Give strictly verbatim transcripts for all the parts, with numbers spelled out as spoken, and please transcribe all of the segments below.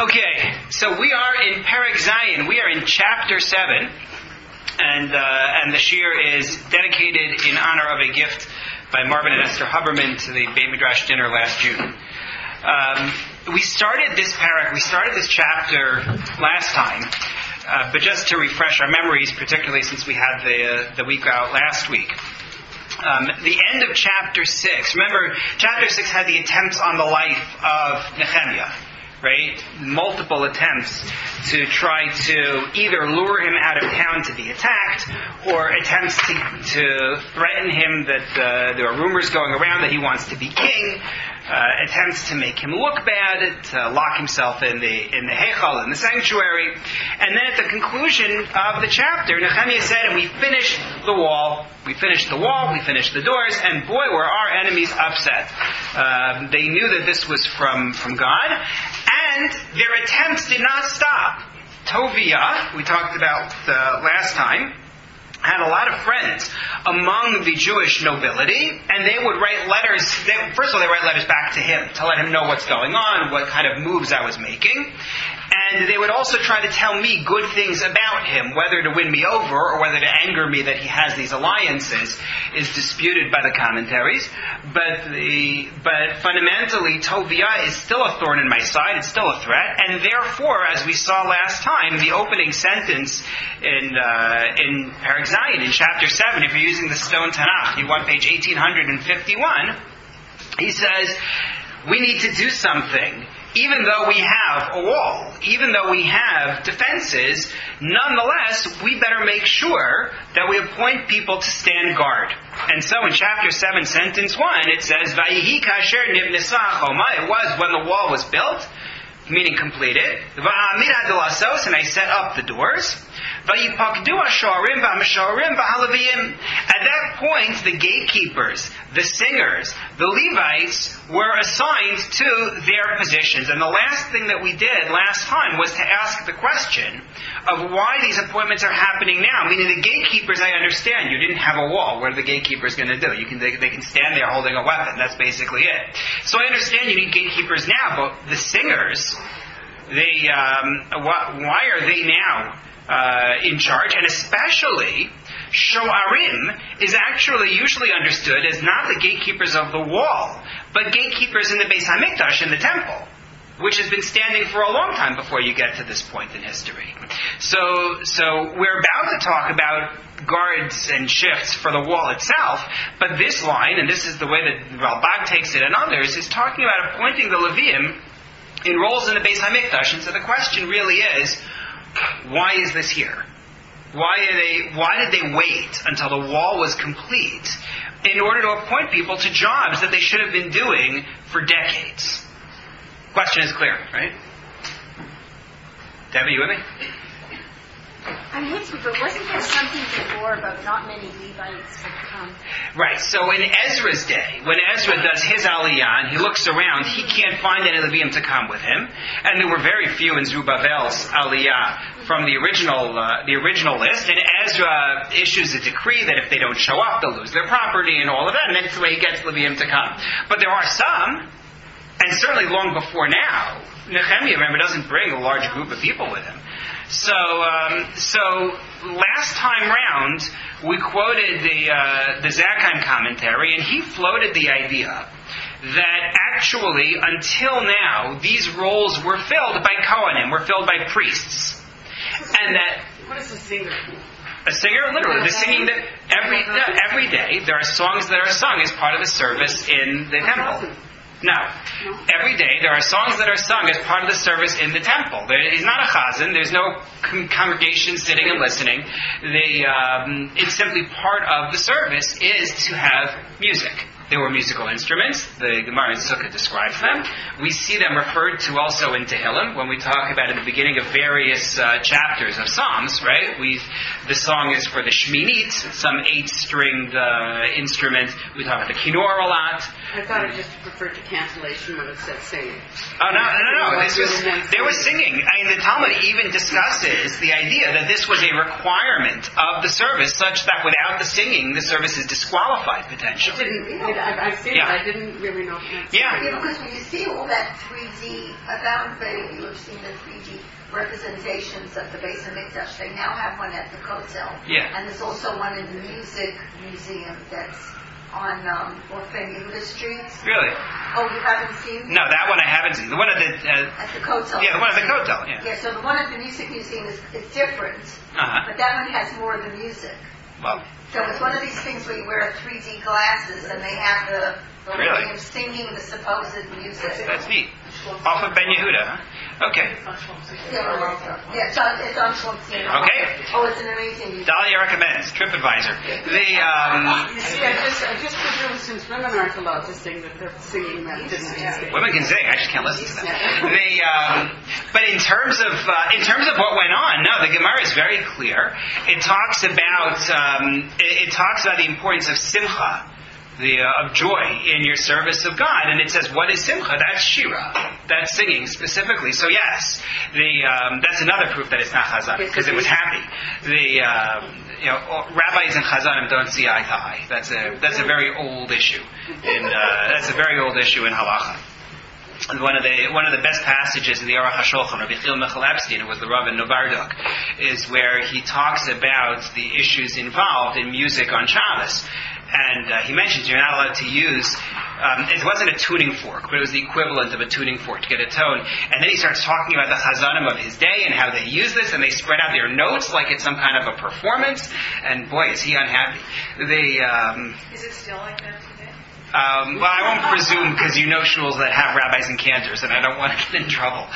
Okay, so we are in Perek Zayin. We are in chapter seven, and uh, and the shir is dedicated in honor of a gift by Marvin and Esther Huberman to the Beit Midrash dinner last June. Um, we started this Perek, we started this chapter last time, uh, but just to refresh our memories, particularly since we had the uh, the week out last week. Um, the end of chapter six. Remember, chapter six had the attempts on the life of Nehemiah, right? Multiple attempts to try to either lure him out of town to be attacked, or attempts to, to threaten him that uh, there are rumors going around that he wants to be king. Uh, attempts to make him look bad, to lock himself in the in the Heichal, in the sanctuary. And then at the conclusion of the chapter, Nehemiah said, and we finished the wall, we finished the wall, we finished the doors, and boy, were our enemies upset. Uh, they knew that this was from, from God, and their attempts did not stop. Tovia, we talked about uh, last time, had a lot of friends among the Jewish nobility, and they would write letters. They, first of all, they write letters back to him to let him know what's going on, what kind of moves I was making. And they would also try to tell me good things about him, whether to win me over or whether to anger me that he has these alliances is disputed by the commentaries. But the but fundamentally, Tovia is still a thorn in my side. It's still a threat, and therefore, as we saw last time, the opening sentence in uh, in Perek Zayin, in chapter seven, if you're using the Stone Tanakh, you want page eighteen fifty-one. He says, we need to do something. Even though we have a wall, even though we have defenses, nonetheless, we better make sure that we appoint people to stand guard. And so in chapter seven, sentence one, it says, Vayihi kasher nivnesa choma. It was when the wall was built, meaning completed. Va'amid adelasos, and I set up the doors. Vayipakdu hashorim v'hameshorim v'halaviyim. At that point, the gatekeepers, the singers, the Levites were assigned to their positions. And the last thing that we did last time was to ask the question of why these appointments are happening now. Meaning the gatekeepers, I understand, you didn't have a wall. What are the gatekeepers going to do? You can they, they can stand there holding a weapon. That's basically it. So I understand you need gatekeepers now, but the singers, they um, wh- why are they now Uh, in charge? And especially, Shoarim is actually usually understood as not the gatekeepers of the wall, but gatekeepers in the Beis HaMikdash, in the temple, which has been standing for a long time before you get to this point in history. So, so we're about to talk about guards and shifts for the wall itself, but this line, and this is the way that Ralbag takes it and others, is talking about appointing the Leviim in roles in the Beis HaMikdash. And so the question really is, why is this here? Why are they? Why did they wait until the wall was complete in order to appoint people to jobs that they should have been doing for decades? Question is clear, right? Debbie, you with me? I'm with you, but wasn't there something before about not many Levites would come? Right, so in Ezra's day, when Ezra does his aliyah and he looks around, he can't find any Leviim to come with him. And there were very few in Zerubbabel's aliyah from the original uh, the original list. And Ezra issues a decree that if they don't show up, they'll lose their property and all of that. And that's the way he gets Leviim to come. But there are some, and certainly long before now, Nehemiah, remember, doesn't bring a large group of people with him. So, um, so last time round, we quoted the uh, the Zakheim commentary, and he floated the idea that actually, until now, these roles were filled by Kohanim, were filled by priests, and that what is a singer? A singer, literally, the singing that every every day there are songs that are sung as part of the service in the temple. No. Every day there are songs that are sung as part of the service in the temple. There is not a chazan. There's no con- congregation sitting and listening. They, um, it's simply part of the service is to have music. There were musical instruments. The Gemara in Sukkah describes them. We see them referred to also in Tehillim when we talk about in the beginning of various uh, chapters of Psalms, right? We, the song is for the Shminit, some eight-stringed uh, instrument. We talk about the Kinnor a lot. I thought it just referred to cancellation when it said singing. Oh, no, no, no, no. This was, there was singing. I mean, the Talmud even discusses the idea that this was a requirement of the service, such that without the singing, the service is disqualified, potentially. I didn't, it, I, I've seen Yeah. it. I didn't really know. Yeah. Yeah, because when you see all that three D, around where you have seen the three D representations of the Beis HaMikdash, they now have one at the Kotel. Yeah. And there's also one in the Music Museum that's on um, off Van Yehuda Street. Really? Oh, you haven't seen? No, that one I haven't seen. The one at the... Uh, At the Kotel. yeah, the one at the Kotel, yeah. Yeah, so the one at the Music Museum is, is different, Uh-huh. but that one has more of the music. Well, So it's one of these things where you wear three D glasses and they have the, the Really? way of singing the supposed music. that's neat. Off of Ben Yehuda, huh? Okay. Yeah, yeah, it's on, it's on Schlotzien. Okay. Oh, it's an amazing music. Dahlia recommends, TripAdvisor. The, um... You see, I just, I just presume since women aren't allowed to sing that they're singing that didn't exist. Women can sing. I just can't listen to them. They, um, but in terms of uh, in terms of what went on, no, the Gemara is very clear. It talks about um, it, it talks about the importance of simcha, the uh, of joy in your service of God, and it says, what is simcha? That's shira. That's singing specifically. So yes, the um, that's another proof that it's not chazan because it was happy. The um, you know rabbis and chazanim don't see eye to eye. That's a that's a very old issue. In uh, that's a very old issue in halacha. And one of the one of the best passages in the Aruch HaShulchan, Rabbi Chil Michal Epstein, who was the Rav in Novardok, is where he talks about the issues involved in music on Shabbos. And uh, he mentions you're not allowed to use, um, it wasn't a tuning fork, but it was the equivalent of a tuning fork to get a tone. And then he starts talking about the chazanim of his day and how they use this, and they spread out their notes like it's some kind of a performance. And boy, is he unhappy. They, um, Is it still like that today? Um, well, I won't presume because you know shuls that have rabbis and cantors, and I don't want to get in trouble.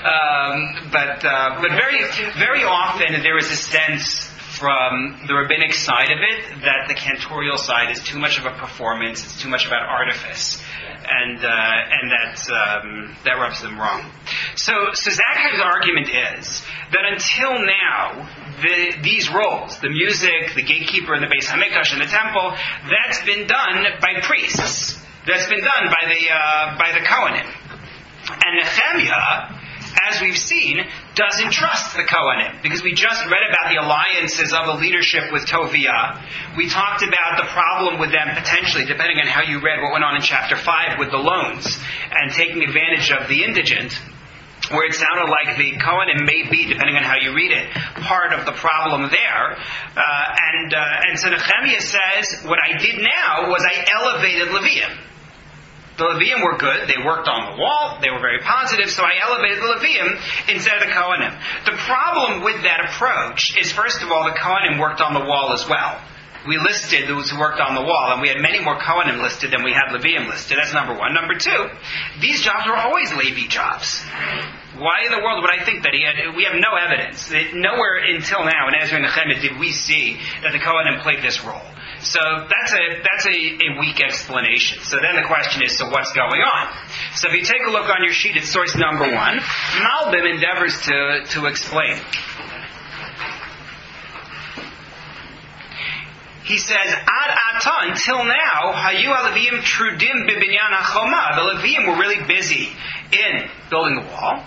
Um, but uh, but very very often there is a sense from the rabbinic side of it that the cantorial side is too much of a performance, it's too much about artifice, and uh, and that um, that rubs them wrong. So so Zakhai's argument is that until now, the, these roles, the music, the gatekeeper in the Beis HaMikdash and the temple, that's been done by priests. That's been done by the uh, by the Kohanim. And Nehemiah, as we've seen, doesn't trust the Kohanim, because we just read about the alliances of the leadership with Tovia. We talked about the problem with them potentially, depending on how you read what went on in chapter five with the loans and taking advantage of the indigent, where it sounded like the Kohanim may be, depending on how you read it, part of the problem there. Uh, and uh, and so Nehemiah says, what I did now was I elevated Levium. The Levium were good. They worked on the wall. They were very positive. So I elevated the Levium instead of the Kohanim. The problem with that approach is, first of all, the Kohanim worked on the wall as well. We listed those who worked on the wall, and we had many more Kohanim listed than we had Levium listed. That's number one. Number two, these jobs were always Levi jobs. Why in the world would I think that he had? We have no evidence. Nowhere until now in Ezra and Nehemiah did we see that the Kohanim played this role. So that's a that's a, a weak explanation. So then the question is, so what's going on? So if you take a look on your sheet at source number one, Malbim endeavors to, to explain. He says, Ad ata, until now, Hayu ha-Leviim trudim bibinyan ha-choma. The Leviim were really busy in building the wall.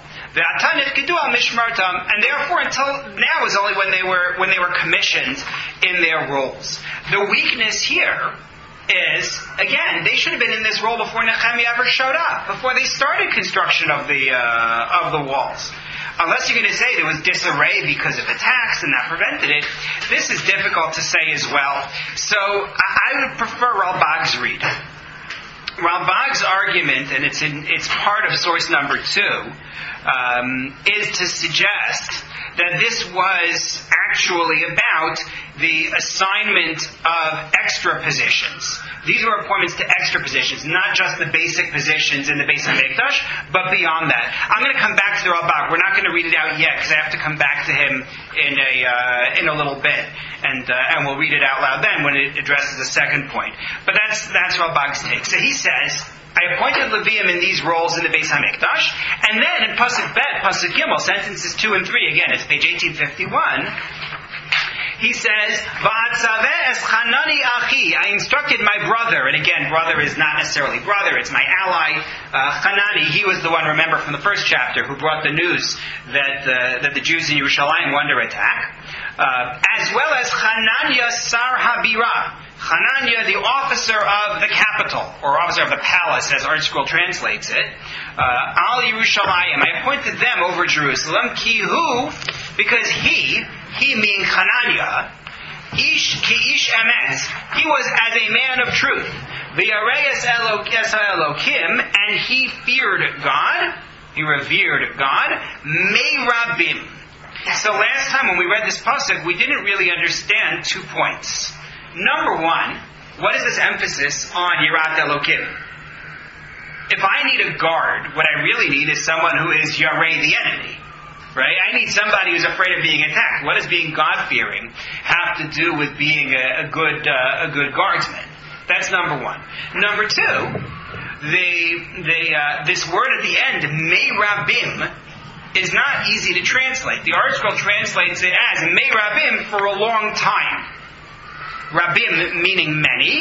And therefore, until now is only when they were when they were commissioned in their roles. The weakness here is, again, they should have been in this role before Nehemiah ever showed up, before they started construction of the uh, of the walls. Unless you're going to say there was disarray because of attacks and that prevented it, this is difficult to say as well. So I would prefer Ralbag's read. Ralbag's argument, and it's in, it's part of source number two, um, is to suggest that this was actually about the assignment of extra positions. These were appointments to extra positions, not just the basic positions in the Beis HaMikdash, but beyond that. I'm going to come back to the Ralbag. We're not going to read it out yet because I have to come back to him in a uh, in a little bit, and uh, and we'll read it out loud then when it addresses the second point. But that's that's Ralbag's take. So he says, I appointed Levium in these roles in the Beis HaMikdash, and then in Pasuk Bet, Pasuk Gimel, sentences two and three, again, it's page eighteen fifty-one, He says, Va'atzaveh es Hanani achi. I instructed my brother, and again, brother is not necessarily brother, it's my ally, uh, Hanani. He was the one, remember, from the first chapter, who brought the news that, uh, that the Jews in Yerushalayim were under attack. Uh, as well as Hananiah Sar Habira. Hananiah, the officer of the capital, or officer of the palace, as ArtScroll translates it, uh, Al Yerushalayim, I appointed them over Jerusalem, ki hu, because he, he meaning Hananiah, ish ki ish emes, he was as a man of truth, v'yareis Elokim, and he feared God, he revered God, me'rabim. So last time when we read this pasuk, we didn't really understand two points. Number one, what is this emphasis on Yirat Elokim? If I need a guard, what I really need is someone who is Yarei the enemy. Right? I need somebody who's afraid of being attacked. What does being God-fearing have to do with being a, a good uh, a good guardsman? That's number one. Number two, the, the, uh, this word at the end, Me'rabim, is not easy to translate. The ArtScroll translates it as Me'rabim for a long time. Rabim meaning many.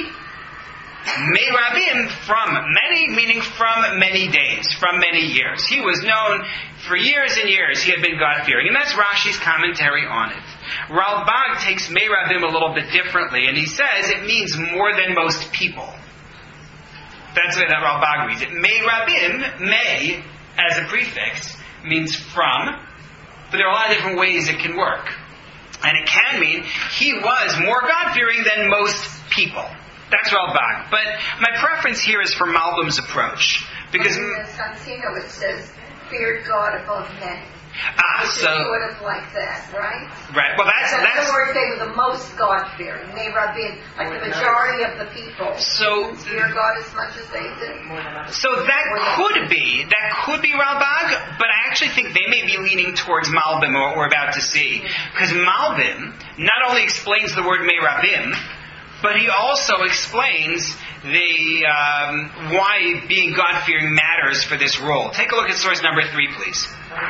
Me'rabim from many, meaning from many days, from many years. He was known for years and years. He had been God-fearing. And that's Rashi's commentary on it. Ralbag takes Me'rabim a little bit differently, and he says it means more than most people. That's the way that Ralbag reads it. Me'rabim, me, as a prefix, means from, but there are a lot of different ways it can work. And it can mean he was more God-fearing than most people. That's Ralbag. But my preference here is for Malbim's approach. Because in Santino it says, feared God above men. Ah, Which so, is sort of like that, right? Right. Well, that's... So in that's other words, they were the most God-fearing. They were being, like the majority of the people. So... fear God as much as they do. So that could be, that could be Ralbag, but I actually think they may be leaning towards Malbim, what we're about to see. Because Malbim not only explains the word Me'rabim, but he also explains the um, why being God-fearing matters for this role. Take a look at source number three, please.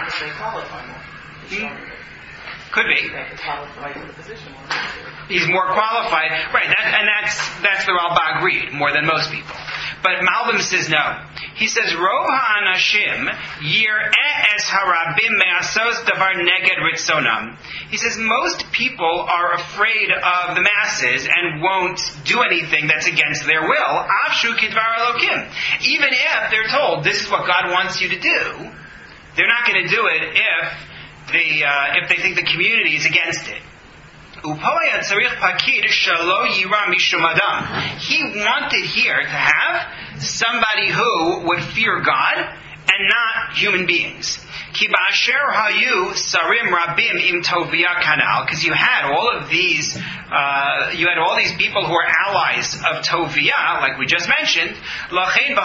Hmm? Could be. He's more qualified, right? That, and that's that's the Ralbag read more than most people. But Malbim says no. He says, Rov ha'anashim yir'eh es harabim me'asos davar neged ritzonam. He says most people are afraid of the masses and won't do anything that's against their will. Avshu kidvar elokim. Even if they're told this is what God wants you to do, they're not going to do it if the uh, if they think the community is against it. He wanted here to have somebody who would fear God and not human beings. Because you had all of these, uh, you had all these people who are allies of Tovia, like we just mentioned. So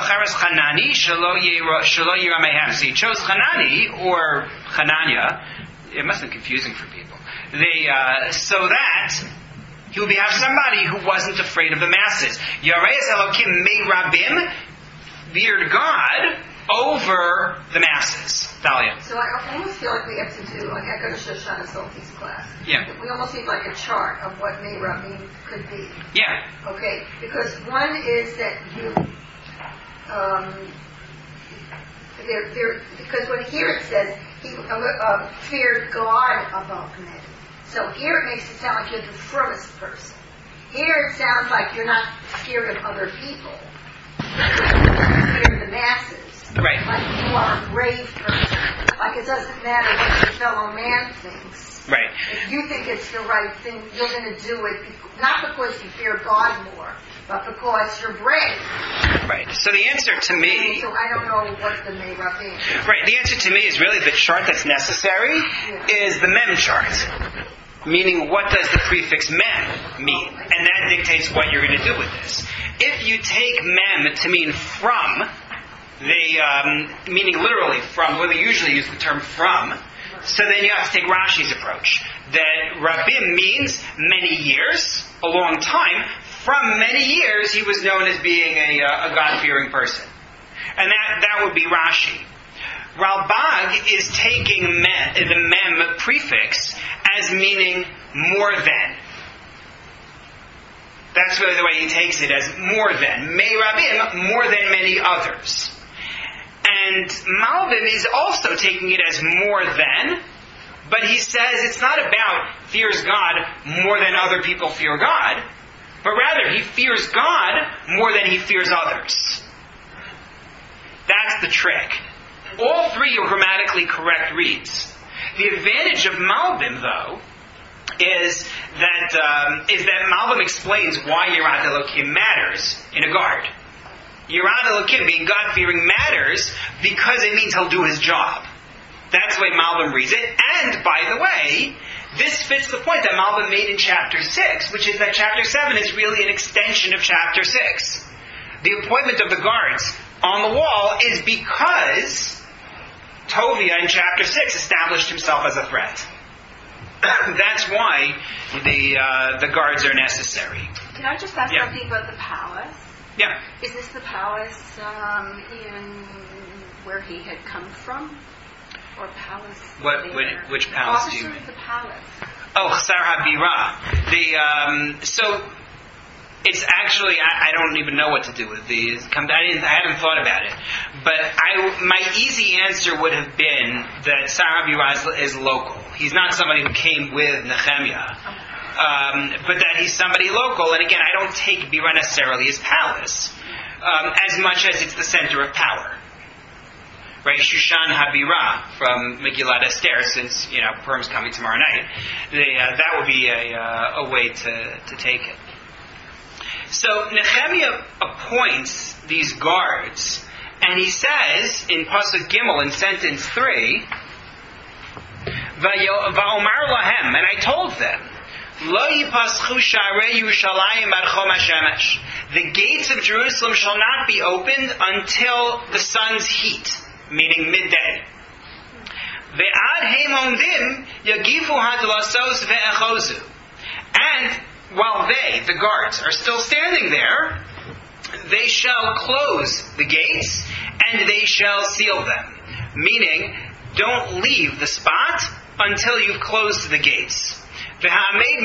he chose Hanani or Hananiah. It must have been confusing for people. They, uh, so that he would have somebody who wasn't afraid of the masses. Yareis Elokim Me'rabim, feared God over the masses. Dahlia. So I almost feel like we have to do, like I go to Shoshana Solti's class. Yeah. We almost need like a chart of what Me'rabim could be. Yeah. Okay, because one is that you, um, there, there, because when here it says he uh, feared God above men. So here it makes it sound like you're the frumest person. Here it sounds like you're not scared of other people. You're scared of the masses. Right. Like you are a brave person. Like it doesn't matter what your fellow man thinks. Right. If you think it's the right thing, you're going to do it, not because you fear God more, but because you're brave. Right. So the answer to me... So I don't know what the Me'rabim is. Right. The answer to me is really the chart that's necessary Yeah. is the mem chart. Meaning, what does the prefix mem mean? And that dictates what you're going to do with this. If you take mem to mean from, the um, meaning literally from, well, they usually use the term from, so then you have to take Rashi's approach. That Rabim means many years, a long time. From many years, he was known as being a, a God-fearing person. And that, that would be Rashi. Ralbag is taking mem, the mem prefix as meaning more than. That's really the way he takes it, as more than. Mei Rabim, more than many others. And Malbim is also taking it as more than, but he says it's not about fears God more than other people fear God, but rather he fears God more than he fears others. That's the trick. All three are grammatically correct reads. The advantage of Malbim, though, is that um, is that Malbim explains why Yirat Elokim matters in a guard. Yirat Elokim, being God-fearing, matters because it means he'll do his job. That's the way Malbim reads it. And, by the way, this fits the point that Malbim made in chapter six, which is that chapter seven is really an extension of chapter six. The appointment of the guards on the wall is because Tovia in chapter six established himself as a threat. That's why the uh, the guards are necessary. Can I just ask Yeah. something about the palace? Yeah. Is this the palace um, in where he had come from? Or palace What- there? which- which palace do you Officer mean? of the palace. Oh, Chsar HaBirah. The um, so it's actually I, I don't even know what to do with these. I didn't. I hadn't thought about it. But I, my easy answer would have been that Chsar HaBirah is, is local. He's not somebody who came with Nehemiah, um, but that he's somebody local. And again, I don't take Birah necessarily as palace um, as much as it's the center of power. Right, Shushan HaBirah from Megillat Esther, since, you know, Purim's coming tomorrow night. The, uh, that would be a, uh, a way to, to take it. So Nehemiah appoints these guards, and he says in Pasuk Gimel in sentence three, Va'omar lahem, and I told them, Lo yipaschu sharei Yerushalayim ad chom hashemesh. The gates of Jerusalem shall not be opened until the sun's heat, meaning midday. Ve'ad heim omdim yagifu hadlasos ve'echozu. And while they, the guards, are still standing there, they shall close the gates and they shall seal them. Meaning, don't leave the spot until you've closed the gates. And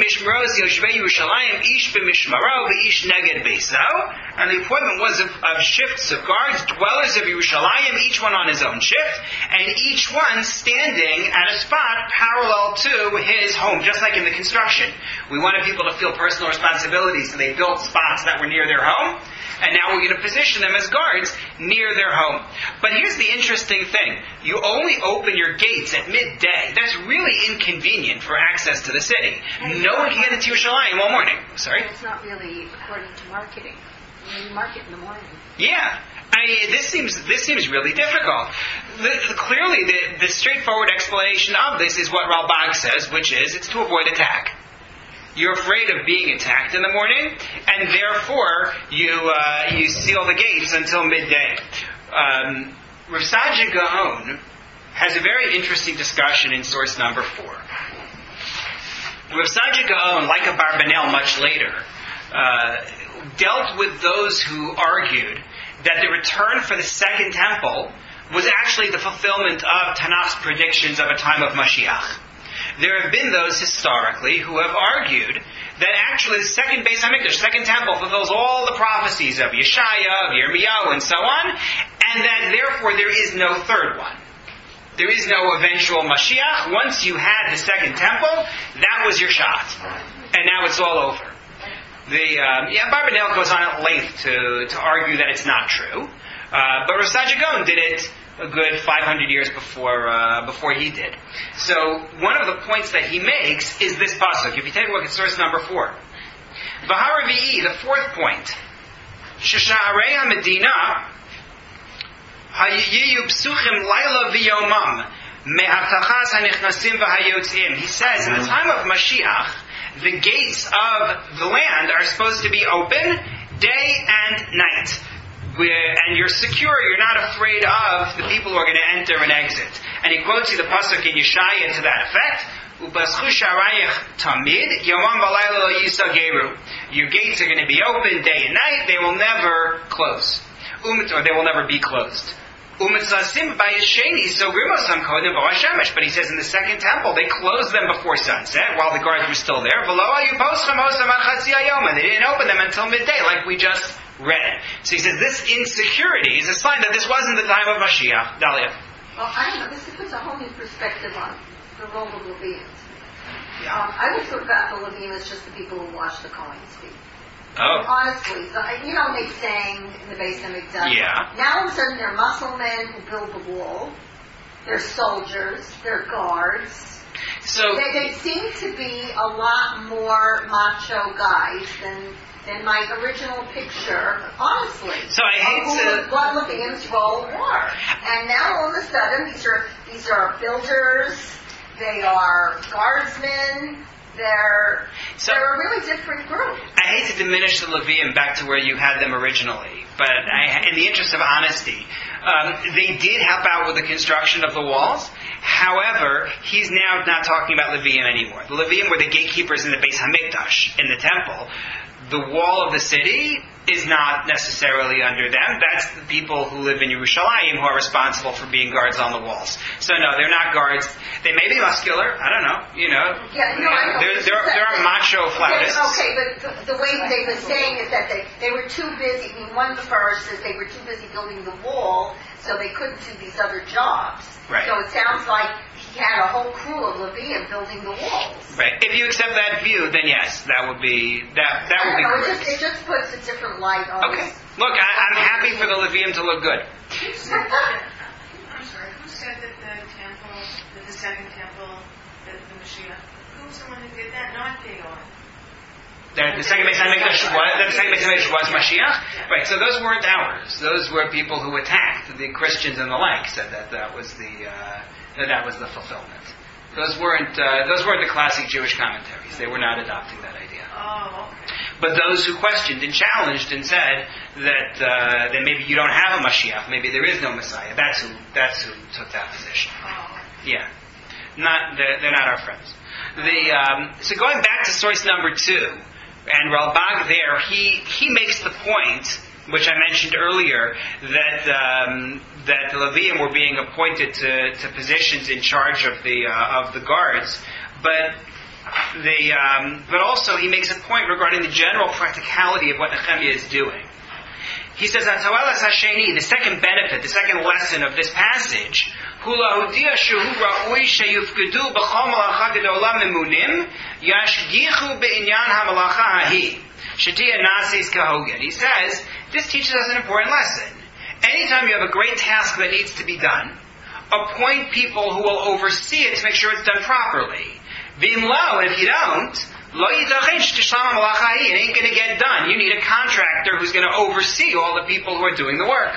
the appointment was of, of shifts of guards, dwellers of Yerushalayim, each one on his own shift, and each one standing at a spot parallel to his home, just like in the construction. We wanted people to feel personal responsibility, so they built spots that were near their home, and now we're going to position them as guards near their home. But here's the interesting thing. You only open your gates at midday. That's really inconvenient for access to the city. No one can get into Yerushalayim all morning. Sorry? It's not really according to marketing. You market in the morning. Yeah. I mean, this seems this seems really difficult. The, the, clearly, the, the straightforward explanation of this is what Ralbag says, which is it's to avoid attack. You're afraid of being attacked in the morning, and therefore you uh, you seal the gates until midday. Um, Rav Saadia Gaon has a very interesting discussion in source number four. Rav Saadia Gaon, like Abarbanel much later, uh, dealt with those who argued that the return for the second temple was actually the fulfillment of Tanakh's predictions of a time of Mashiach. There have been those historically who have argued that actually the second Beis HaMikdash, second temple, fulfills all the prophecies of Yeshaya, of Yirmiyahu, and so on, and that therefore there is no third one. There is no eventual Mashiach. Once you had the second temple, that was your shot. And now it's all over. The um, yeah, Barbanel goes on at length to, to argue that it's not true. Uh, but Rav Saadia Gaon did it a good five hundred years before uh, before he did. So one of the points that he makes is this pasuk. If you take a look at source number four. V'haravi'i, the fourth point. Shesharei HaMedina hayiyu psuchim laila v'yomam me'avtachas hanichnasim v'hayotzim. He says, in the time of Mashiach, the gates of the land are supposed to be open day and night. And you're secure, you're not afraid of the people who are going to enter and exit. And he quotes you the pasuk in Yeshaya to that effect. Your gates are going to be open day and night, they will never close. Or they will never be closed. Umitzasim by Yesheni, so Grimosam Kodim Boashemesh. But he says in the second temple, they closed them before sunset while the guards were still there. And they didn't open them until midday, like we just read. So he says this insecurity is a sign that this wasn't the time of Mashiach. Dalia. Well, I don't know. This puts a whole new perspective on the role of Levians. Yeah. Um, I would thought about the Levians as just the people who wash the Kohen's feet. Oh. Honestly, the, you know, they sang in the base of Mikdash. Yeah. Now all of a sudden they're muscle men who build the wall. They're soldiers. They're guards. So They, they seem to be a lot more macho guys than than my original picture, honestly. So I hate of to- who what Levians role were. And now all of a sudden these are these are builders. They are guardsmen. They're So- they're a really different group. I hate to diminish the Levium back to where you had them originally, but I, in the interest of honesty, um, they did help out with the construction of the walls. However, he's now not talking about Levium anymore. The Levium were the gatekeepers in the Beis Hamikdash, in the temple. The wall of the city is not necessarily under them. That's the people who live in Yerushalayim who are responsible for being guards on the walls. So no, they're not guards. They may be muscular. I don't know. You know, Yeah, no, I know. there, there, there are macho flautists. Okay, but the, the way they were saying is that they, they were too busy. I mean, one verse says they were too busy building the wall, so they couldn't do these other jobs. Right. So it sounds like he had a whole crew of Levium building the walls. Right. If you accept that view, then yes, that would be that that I would don't be know, it correct. just, it just puts a different light on Okay. this. Look, I, I'm happy for the Levium to look good. Who said that? I'm sorry. Who said that the temple, that the second temple, the, the Mashiach? Who was the one who did that? Not Dagon. The, the second Beis Hamikdash was the second Beis Hamikdash was Mashiach, right? So those weren't ours. Those were people who attacked the Christians and the like. Said that that was the uh, that that was the fulfillment. Those weren't uh, those weren't the classic Jewish commentaries. They were not adopting that idea. Oh, okay. But those who questioned and challenged and said that uh, that maybe you don't have a Mashiach, maybe there is no Messiah. That's who that's who took that position. Oh. Yeah, not they're, they're not our friends. The um, so going back to source number two. And Ralbag there, he, he makes the point, which I mentioned earlier, that um, that the Levium were being appointed to, to positions in charge of the uh, of the guards, but the um, but also he makes a point regarding the general practicality of what Nehemiah is doing. He says, "Atzoelas Hasheni," the second benefit, the second lesson of this passage, "Hulahudia shehu ra'ui sheyufgedu b'chol malacha gedola memunim yashgichu be'inyan hamalacha hahi shetia nasis kahogen." He says this teaches us an important lesson. Anytime you have a great task that needs to be done, appoint people who will oversee it to make sure it's done properly. V'im lo, and if you don't, lo yitachin shtishlam hamalacha hahi, it ain't going to get done. You need a contractor who's going to oversee all the people who are doing the work.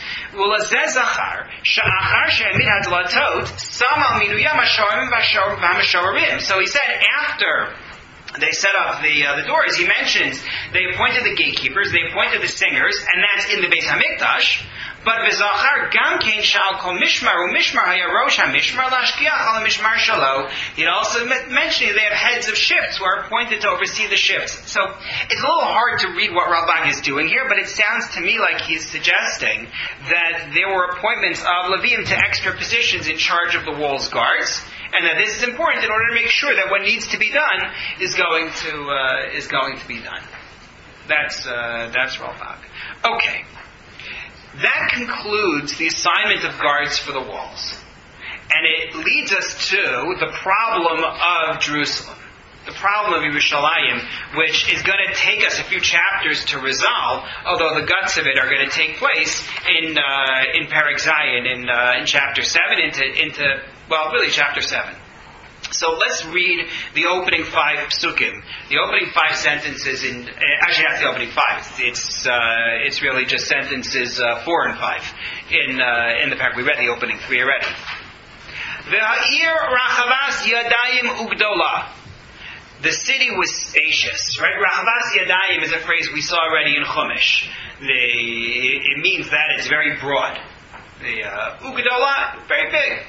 So he said after they set up the uh, the doors, he mentions they appointed the gatekeepers, they appointed the singers, and that's in the Beis Hamikdash. But v'zachar gam kein shal kol mishmar u'mishmar hayarosh hamishmar lashkiach al mishmar shalo. He also mentioned they have heads of shifts who are appointed to oversee the shifts. So it's a little hard to read what Ralbag is doing here, but it sounds to me like he's suggesting that there were appointments of Levium to extra positions in charge of the wall's guards, and that this is important in order to make sure that what needs to be done is going to uh, is going to be done. That's uh, that's Ralbag. Okay. That concludes the assignment of guards for the walls. And it leads us to the problem of Jerusalem. The problem of Yerushalayim, which is going to take us a few chapters to resolve, although the guts of it are going to take place in uh, in Perek Zayin, in, uh, in chapter seven, into, into, well, really chapter seven. So let's read the opening five psukim, the opening five sentences in, actually not the opening five, it's, uh, it's really just sentences uh, four and five in, uh, in the parak. We read the opening three already. Ve'ha'ir rachavas yadayim ugdola. The city was spacious, right? Rachavas yadayim is a phrase we saw already in Chumash. The, it means that it's very broad. The uh, ugdola, very big.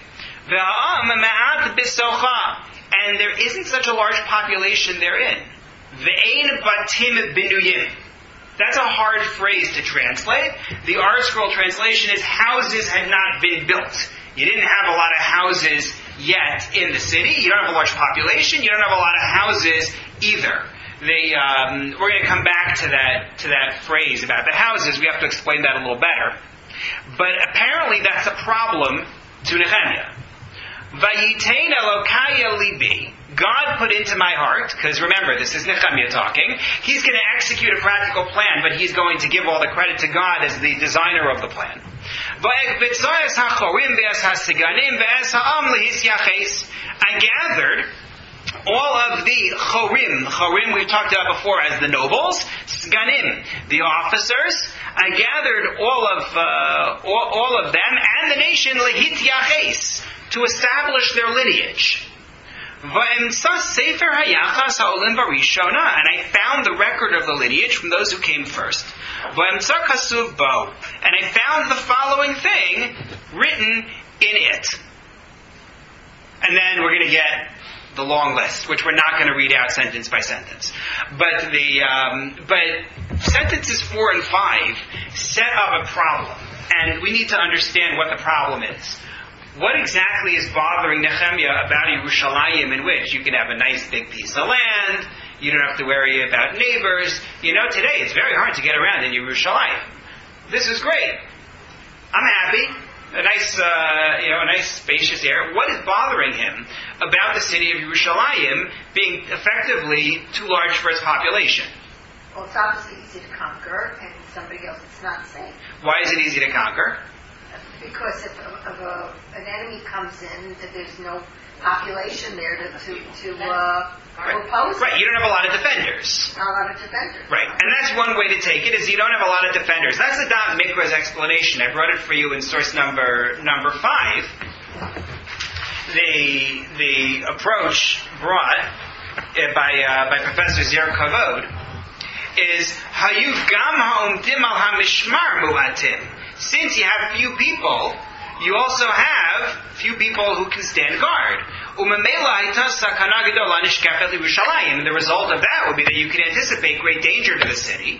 And there isn't such a large population therein. Ve'ein batim binuyim. That's a hard phrase to translate. The R Scroll translation is houses had not been built. You didn't have a lot of houses yet in the city. You don't have a large population. You don't have a lot of houses either. They, um, we're going to come back to that to that phrase about the houses. We have to explain that a little better. But apparently that's a problem to Nehemiah. Vayitein Elokaya libi. God put into my heart, because remember, this is Nehemiah talking, he's going to execute a practical plan, but he's going to give all the credit to God as the designer of the plan. I gathered all of the chorim, chorim we've talked about before as the nobles, sganim, the officers. I gathered all of uh, all, all of them and the nation lehit yaches, to establish their lineage. V'emsa sefer hayachas ha'olim barishona, and I found the record of the lineage from those who came first. V'emsa kasuv bo, and I found the following thing written in it. And then we're going to get the long list, which we're not going to read out sentence by sentence. But the um, but sentences four and five set up a problem, and we need to understand what the problem is. What exactly is bothering Nehemiah about Yerushalayim, in which you can have a nice big piece of land, you don't have to worry about neighbors. You know, today it's very hard to get around in Yerushalayim. This is great. I'm happy. A nice, uh, you know, a nice spacious area. What is bothering him about the city of Yerushalayim being effectively too large for its population? Well, it's obviously easy to conquer, and somebody else it's not safe. Why is it easy to conquer? Because if, a, if a, an enemy comes in, that there's no population there to to, to uh, right. oppose. Right, you don't have a lot of defenders. Not a lot of defenders. Right, and that's one way to take it, is you don't have a lot of defenders. That's the Da'at Mikra's explanation. I brought it for you in source number number five. The the approach brought uh, by uh, by Professor Zer Kavod is Hayuv Gam Ha'omdim Al HaMishmar Mu'atim. Since you have few people, you also have few people who can stand guard. And the result of that would be that you can anticipate great danger to the city.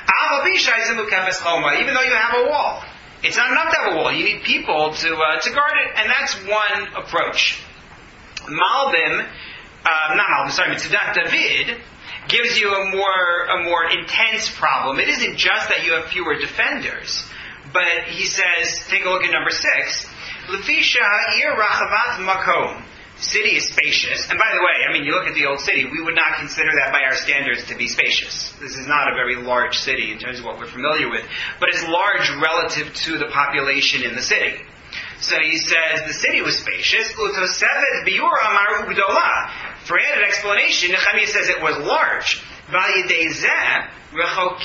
Even though you have a wall. It's not enough to have a wall. You need people to uh, to guard it, and that's one approach. Malbim, uh, not Malbim, sorry, Mitzudat David gives you a more a more intense problem. It isn't just that you have fewer defenders. But he says, take a look at number six. Lefisha ha'ir rachavat makom. City is spacious. And by the way, I mean, you look at the old city, we would not consider that by our standards to be spacious. This is not a very large city in terms of what we're familiar with. But it's large relative to the population in the city. So he says, the city was spacious. Utosevet biur amar ugdola. For added explanation, Nehemiah says it was large. The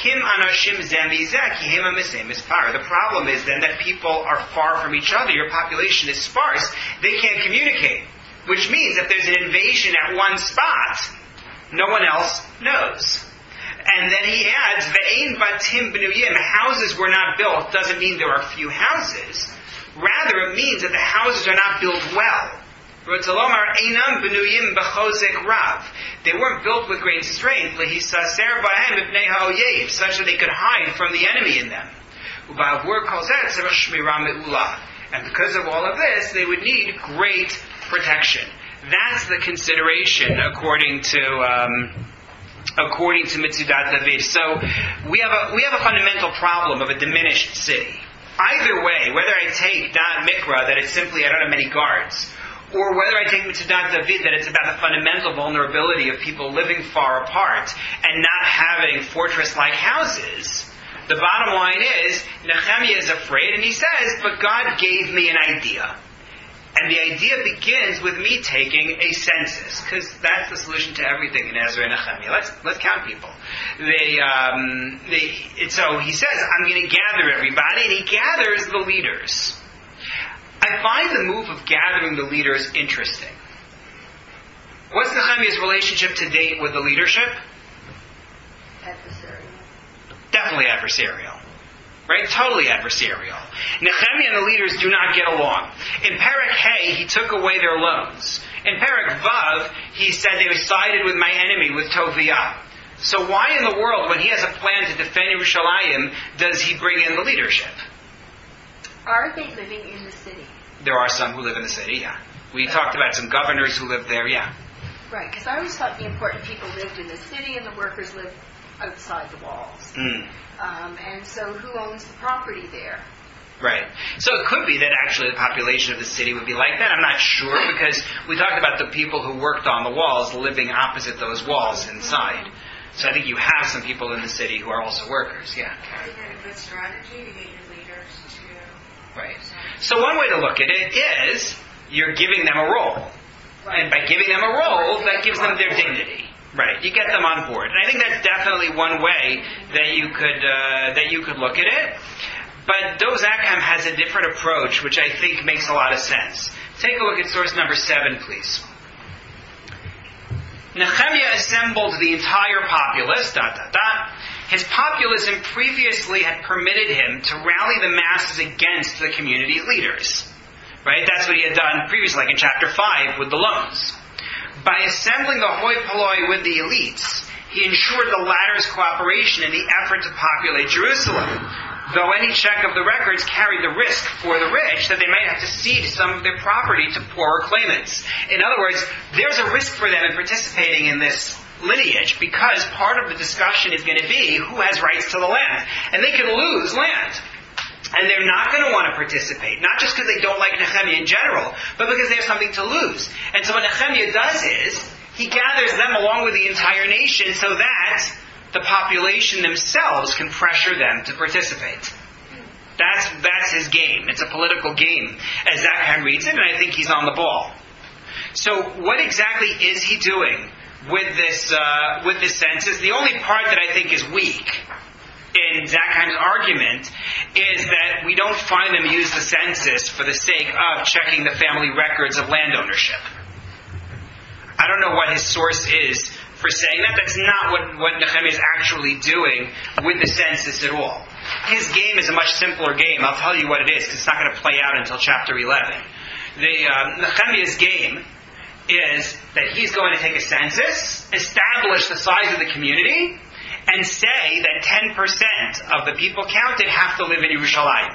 problem is then that people are far from each other. Your population is sparse. They can't communicate. Which means if there's an invasion at one spot, no one else knows. And then he adds, Ve'ein batim b'nuyim. Houses were not built doesn't mean there are few houses. Rather, it means that the houses are not built well. They weren't built with great strength, such that they could hide from the enemy in them. And because of all of this, they would need great protection. That's the consideration according to um, according to Mitzudat David. So we have a we have a fundamental problem of a diminished city. Either way, whether I take Da'at Mikra, that it's simply I don't have many guards, or whether I take Mitzudat David, that it's about the fundamental vulnerability of people living far apart and not having fortress-like houses, the bottom line is, Nehemiah is afraid, and he says, but God gave me an idea. And the idea begins with me taking a census, because that's the solution to everything in Ezra and Nehemiah. Let's let's count people. They, um, they, so he says, I'm going to gather everybody, and he gathers the leaders. I find the move of gathering the leaders interesting. What's Nehemiah's relationship to date with the leadership? Adversarial. Definitely adversarial. Right? Totally adversarial. Nehemiah and the leaders do not get along. In Perek Hey, he took away their loans. In Perek Vav, he said they sided with my enemy, with Toviah. So why in the world, when he has a plan to defend Yerushalayim, does he bring in the leadership? Are they living in the city? There are some who live in the city, yeah. We talked about some governors who live there, yeah. Right, because I always thought the important people lived in the city and the workers lived outside the walls. Mm. Um, and so who owns the property there? Right. So it could be that actually the population of the city would be like that. I'm not sure, because we talked about the people who worked on the walls living opposite those walls inside. So I think you have some people in the city who are also workers, yeah. Isn't that a good strategy to get your leaders to... Right. So one way to look at it is you're giving them a role. And by giving them a role, that gives them their dignity. Right. You get them on board. And I think that's definitely one way that you could uh, that you could look at it. But Doz Akham has a different approach, which I think makes a lot of sense. Take a look at source number seven, please. Nehemiah assembled the entire populace, dot, dot, dot. His populism previously had permitted him to rally the masses against the community leaders. Right? That's what he had done previously, like in chapter five with the loans. By assembling the hoi polloi with the elites, he ensured the latter's cooperation in the effort to populate Jerusalem, though any check of the records carried the risk for the rich that they might have to cede some of their property to poorer claimants. In other words, there's a risk for them in participating in this lineage, because part of the discussion is going to be who has rights to the land. And they could lose land. And they're not going to want to participate, not just because they don't like Nehemiah in general, but because they have something to lose. And so what Nehemiah does is, he gathers them along with the entire nation so that the population themselves can pressure them to participate. That's that's his game. It's a political game, as Zakhar reads it, and I think he's on the ball. So what exactly is he doing with this uh, with this census? The only part that I think is weak in Zakhar's argument is that we don't find them use the census for the sake of checking the family records of land ownership. I don't know what his source is for saying that. That's not what, what Nehemiah is actually doing with the census at all. His game is a much simpler game. I'll tell you what it is, because it's not going to play out until chapter eleven. The uh, Nehemiah's game is that he's going to take a census, establish the size of the community, and say that ten percent of the people counted have to live in Yerushalayim.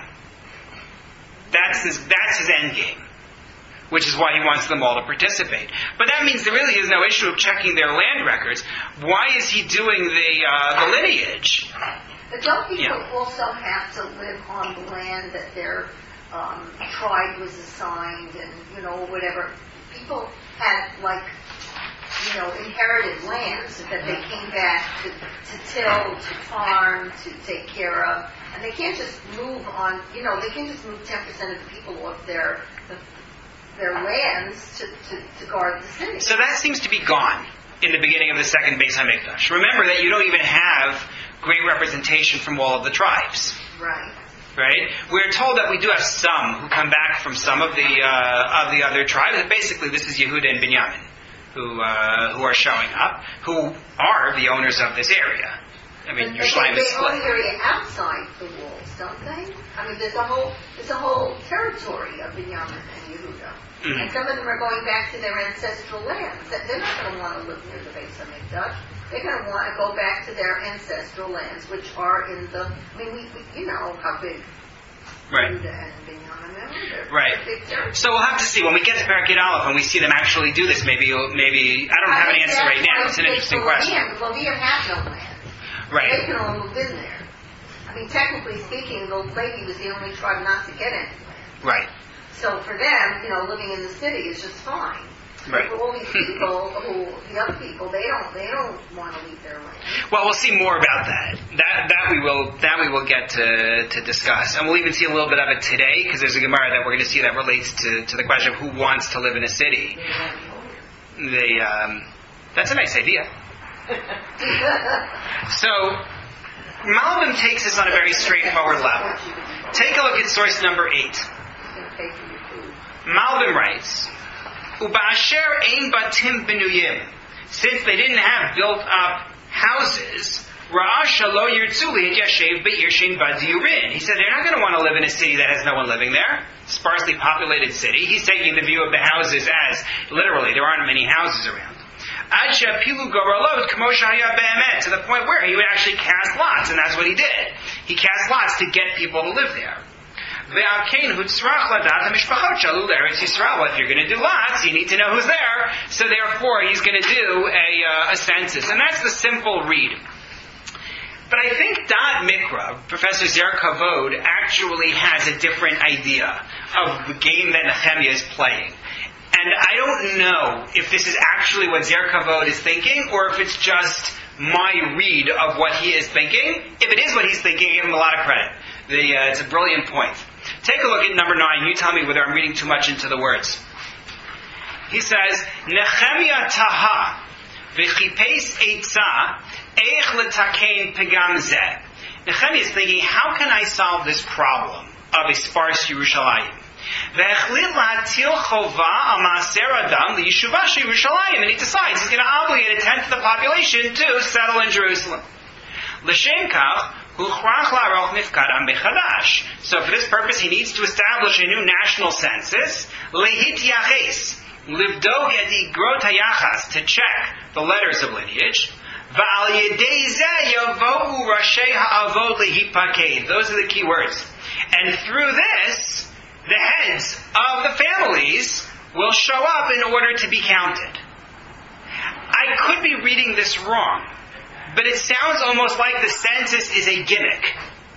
That's his, that's his end game, which is why he wants them all to participate. But that means there really is no issue of checking their land records. Why is he doing the uh, the lineage? But don't people Yeah. also have to live on the land that their um, tribe was assigned and, you know, whatever? People had, like, you know, inherited lands that they came back to, to till, to farm, to take care of. And they can't just move on, you know, they can't just move ten percent of the people off their the, their lands to, to, to guard the city. So that seems to be gone in the beginning of the second Beis HaMikdash. Remember that you don't even have great representation from all of the tribes. Right. Right? We're told that we do have some who come back from some of the uh, of the other tribes. And basically, this is Yehuda and Binyamin who uh, who are showing up, who are the owners of this area. I mean, But Yerushalayim they, is they own split. the area outside the walls, don't they? I mean, there's a whole there's a whole territory of Binyamin and Yehuda. Mhm. And some of them are going back to their ancestral lands. That- They're not going to want to live near the Beis HaMikdash. They're going to want to go back to their ancestral lands, which are in the. I mean, we, we you know how big Right. Yehuda and Binyamin are. They're Right. big territory. So we'll have to see when we get to Parakid Aleph and we see them actually do this. Maybe, you'll- maybe I don't have an answer right now. It's an interesting question. Levium have no land. They Right. can all move in there. I mean, technically speaking, the Levi was the only tribe not to get any land. Right. So for them, you know, living in the city is just fine. Right. But for all these people, who the other people, they don't, they don't want to leave their land. Well, we'll see more about that. That that we will that we will get to to discuss, and we'll even see a little bit of it today because there's a Gemara that we're going to see that relates to, to the question of who wants to live in a city. The um, that's a nice idea. So Malbim takes this on a very straightforward level. Take a look at source number eight. It's going to pay for your food. Malbim writes, Uba'asher ein batim benuyim. Since they didn't have built-up houses, Ra'ash lo yirtzuli et yashev be'ir shein ba diyurin. He said they're not going to want to live in a city that has no one living there. Sparsely populated city. He's taking the view of the houses as, literally, there aren't many houses around. Ad she'apilu goralot k'mo shehaya be'emet, to the point where he would actually cast lots, and that's what he did. He cast lots to get people to live there. Ve'alkein hutzrach ladat hamishpachot shalu l'eretz Yisrael. Well, if you're going to do lots, you need to know who's there. So therefore, he's going to do a, uh, a census, and that's the simple read. But I think Dad Mikra, Professor Zer Kavod, actually has a different idea of the game that Nehemiah is playing. And I don't know if this is actually what Zer Kavod is thinking, or if it's just my read of what he is thinking. If it is what he's thinking, I give him a lot of credit. The, uh, it's a brilliant point. Take a look at number nine. You tell me whether I'm reading too much into the words. He says, Nehemiah taha v'chipes eitzah eich l'takein pegam zeh. Nehemiah is thinking, how can I solve this problem of a sparse Yerushalayim? V'echlit la'atil chova al ma'aser adam liyeshuva Yerushalayim. And he decides he's going to obligate a tenth of the population to settle in Jerusalem. L'shem kach uchrach la'aroch mifkadam bechadash. So for this purpose, he needs to establish a new national census. Lehit yaches. Livdog et igrot hayachas, to check the letters of lineage. Va'al yedei zeh yavohu rashei ha'avod lehipaked. Those are the key words. And through this, the heads of the families will show up in order to be counted. I could be reading this wrong, but it sounds almost like the census is a gimmick.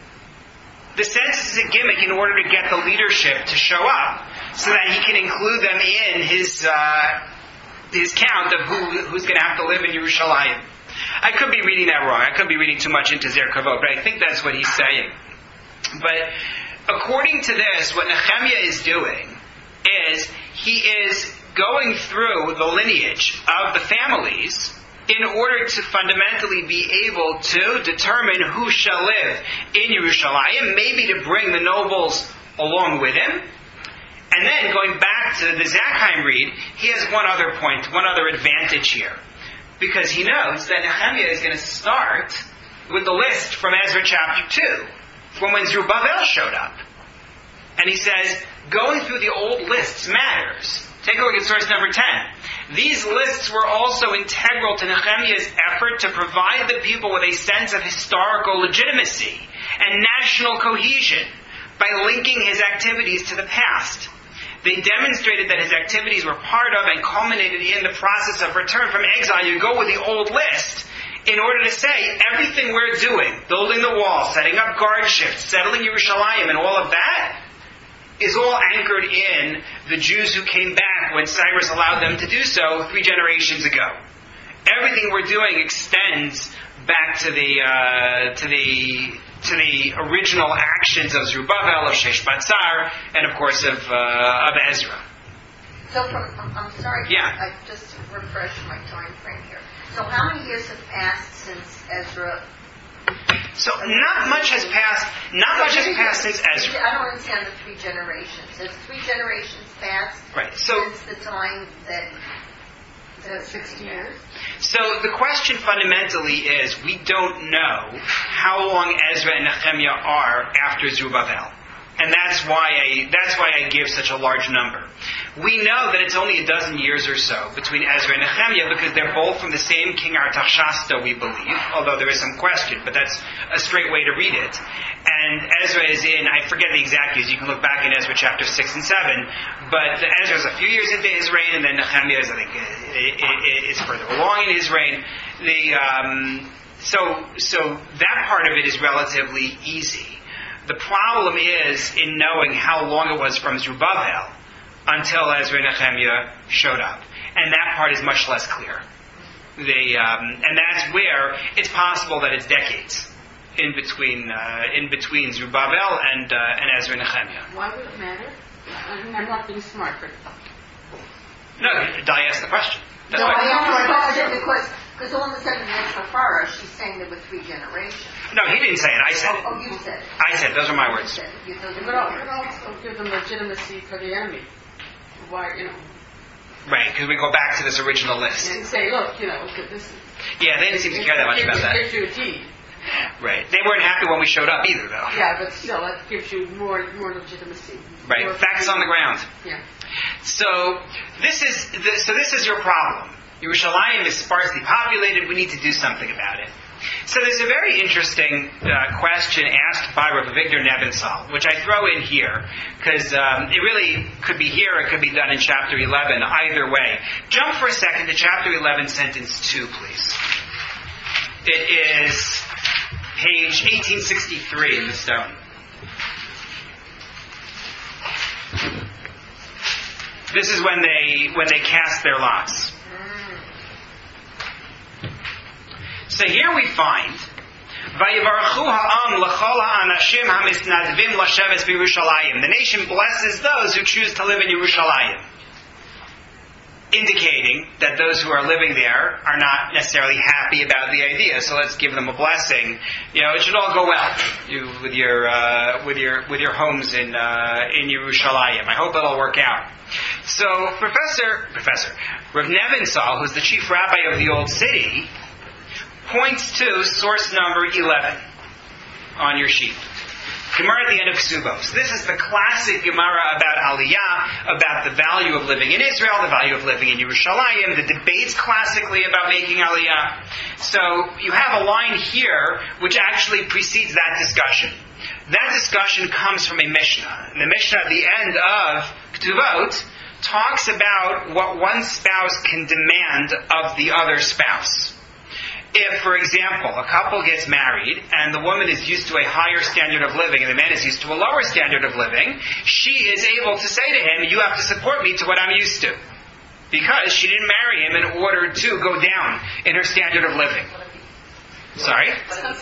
The census is a gimmick in order to get the leadership to show up, so that he can include them in his uh, his count of who who's going to have to live in Yerushalayim. I could be reading that wrong. I could be reading too much into Zer Kavod, but I think that's what he's saying. But according to this, what Nehemiah is doing is he is going through the lineage of the families in order to fundamentally be able to determine who shall live in Yerushalayim, maybe to bring the nobles along with him. And then, going back to the Zakheim read, he has one other point, one other advantage here. Because he knows that Nehemiah is going to start with the list from Ezra chapter two, from when Zerubbabel showed up. And he says, going through the old lists matters. Take a look at source number ten. These lists were also integral to Nehemiah's effort to provide the people with a sense of historical legitimacy and national cohesion by linking his activities to the past. They demonstrated that his activities were part of and culminated in the process of return from exile. You go with the old list in order to say everything we're doing, building the wall, setting up guard shifts, settling Yerushalayim, and all of that is all anchored in the Jews who came back when Cyrus allowed them to do so three generations ago. Everything we're doing extends back to the uh, to the to the original actions of Zerubbabel, of Sheshbatzar, and of course of uh, of Ezra. So from, I'm, I'm sorry, Yeah. I just to refresh my time frame here. So how many years have passed since Ezra? So not much has passed. Not much has passed since Ezra. I don't understand the three generations. Has three generations passed Right. So since the time that the sixty years? So the question fundamentally is, we don't know how long Ezra and Nehemiah are after Zerubbabel. And that's why I, that's why I give such a large number. We know that it's only a dozen years or so between Ezra and Nehemiah because they're both from the same king Artashasta, we believe, although there is some question, but that's a straight way to read it. And Ezra is in, I forget the exact years, you can look back in Ezra chapter six and seven, but Ezra's a few years into his reign, and then Nehemiah is, I think, is further along in his reign. The, um, so, so that part of it is relatively easy. The problem is in knowing how long it was from Zerubbabel until Ezra and Nehemiah showed up. And that part is much less clear. They, um, and that's where it's possible that it's decades in between uh, in between Zerubbabel and, uh, and Ezra and Nehemiah. Why would it matter? I'm I'm not being smart, but No, Dai asked the question. That's No, why. I asked the question because because all of a sudden in Ezra Farah, she's saying there were three generations. No, he didn't say it. I said Oh, it. oh you said it. I said, those are my You words. said it. You, those it are would your al- it words. would also give them legitimacy for the enemy. Why, you know, Right, because we go back to this original list. and say, look, you know, this is. Yeah, they didn't seem to care that much about that. It gives you a deed. Right. They weren't happy when we showed up either, though. Yeah, but still, that gives you more more legitimacy. Right. More- Facts on the ground. Yeah. So this is the, so this is your problem. Yerushalayim is sparsely populated. We need to do something about it. So there's a very interesting uh, question asked by Rav Avigdor Nebenzahl, which I throw in here, because um, it really could be here or it could be done in chapter eleven, either way. Jump for a second to chapter eleven, sentence two, please. It is page eighteen sixty-three in the stone. This is when they when they cast their lots. So here we find, Vayivarechu ha'am l'chol ha'anashim ha'misnadvim l'sheves b'Yerushalayim. The nation blesses those who choose to live in Yerushalayim, indicating that those who are living there are not necessarily happy about the idea. So let's give them a blessing. You know, it should all go well you, with your uh, with your with your homes in uh, in Yerushalayim. I hope it'll work out. So Professor Professor Rav Nebenzahl, who's the chief rabbi of the old city, points to source number eleven on your sheet. Gemara at the end of Ksubos. This is the classic Gemara about Aliyah, about the value of living in Israel, the value of living in Yerushalayim, the debates classically about making Aliyah. So you have a line here which actually precedes that discussion. That discussion comes from a Mishnah. And the Mishnah at the end of Ktubot talks about what one spouse can demand of the other spouse. If, for example, a couple gets married and the woman is used to a higher standard of living and the man is used to a lower standard of living, she is able to say to him, you have to support me to what I'm used to. Because she didn't marry him in order to go down in her standard of living. Sorry?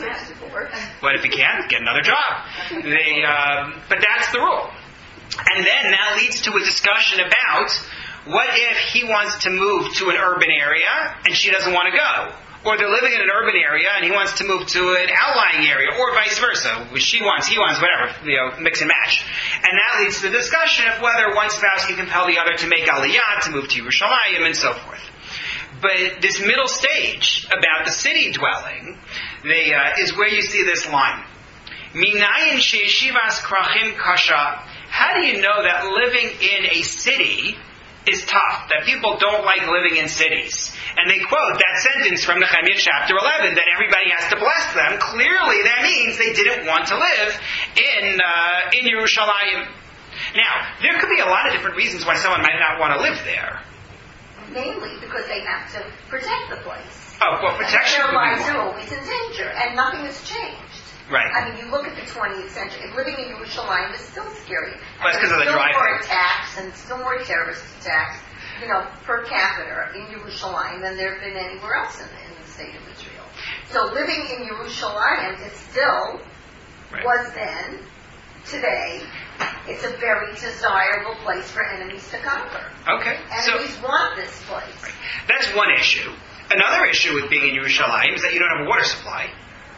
What if he can't? Get another job. They, um, but that's the rule. And then that leads to a discussion about what if he wants to move to an urban area and she doesn't want to go? Or they're living in an urban area and he wants to move to an outlying area, or vice versa. She wants, he wants, whatever, you know, mix and match. And that leads to the discussion of whether one spouse can compel the other to make Aliyah, to move to Yerushalayim, and so forth. But this middle stage about the city dwelling they, uh, is where you see this line. Minayin she'yeshivas krachim kasha. How do you know that living in a city is tough, that people don't like living in cities? And they quote that sentence from Nehemiah chapter eleven, that everybody has to bless them. Clearly that means they didn't want to live in uh, in Yerushalayim. Now, there could be a lot of different reasons why someone might not want to live there. Mainly because they have to protect the place. Oh, well, protection and their could be lives more. are always in danger, and nothing has changed. Right. I mean, you look at the twentieth century, living in Yerushalayim is still scary. Well, it's because of the still driving. more attacks and still more terrorist attacks, you know, per capita in Yerushalayim than there have been anywhere else in the, in the state of Israel. So living in Yerushalayim is still, Right. was then, today, it's a very desirable place for enemies to conquer. Okay. So Enemies want this place. right. That's one issue. Another issue with being in Yerushalayim is that you don't have a water supply.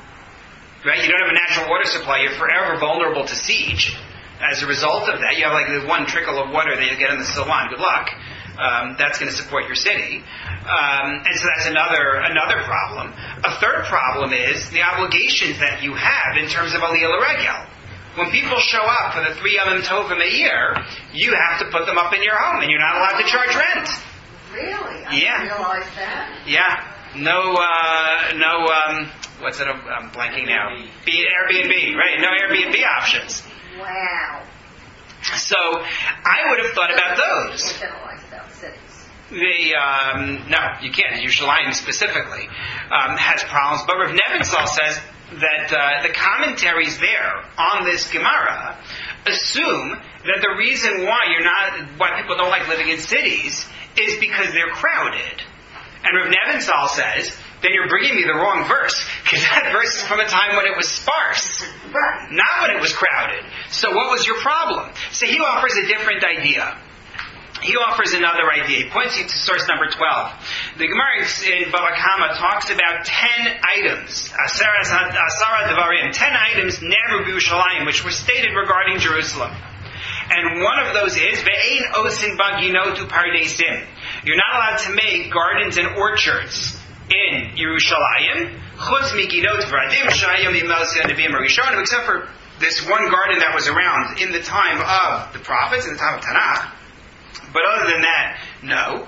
Right? You don't have a natural water supply. You're forever vulnerable to siege. As a result of that, you have like the one trickle of water that you get in the Silwan. Good luck. Um, that's going to support your city. Um, and so that's another another problem. A third problem is the obligations that you have in terms of Aliyah L'Regel. When people show up for the three Yom Tovim a year, you have to put them up in your home, and you're not allowed to charge rent. Really? I Yeah. didn't realize that. Yeah. No, uh, no, um, what's it? I'm blanking now. Be Airbnb, right? No Airbnb options. Wow. So I would have thought about those. You can't generalize about cities. The um, no, you can't. Yerushalayim specifically um, has problems. But Rav Nebenzahl says that uh, the commentaries there on this Gemara assume that the reason why you're not, why people don't like living in cities is because they're crowded. And Rav Nebenzahl says, then you're bringing me the wrong verse, because that verse is from a time when it was sparse, Right. not when it was crowded. So what was your problem? So he offers a different idea. He offers another idea. He points you to source number twelve. The Gemara in Bava Kama talks about ten items, Asara Asara Devarim, ten items never Yerushalayim, which were stated regarding Jerusalem. And one of those is Ve'ein Osin Baginotu Pardesim. You're not allowed to make gardens and orchards in Yerushalayim, Chutz Miginot V'Radim Shayim Yimel Nevi'im Rishonim, except for this one garden that was around in the time of the prophets, in the time of Tanakh. But other than that, no.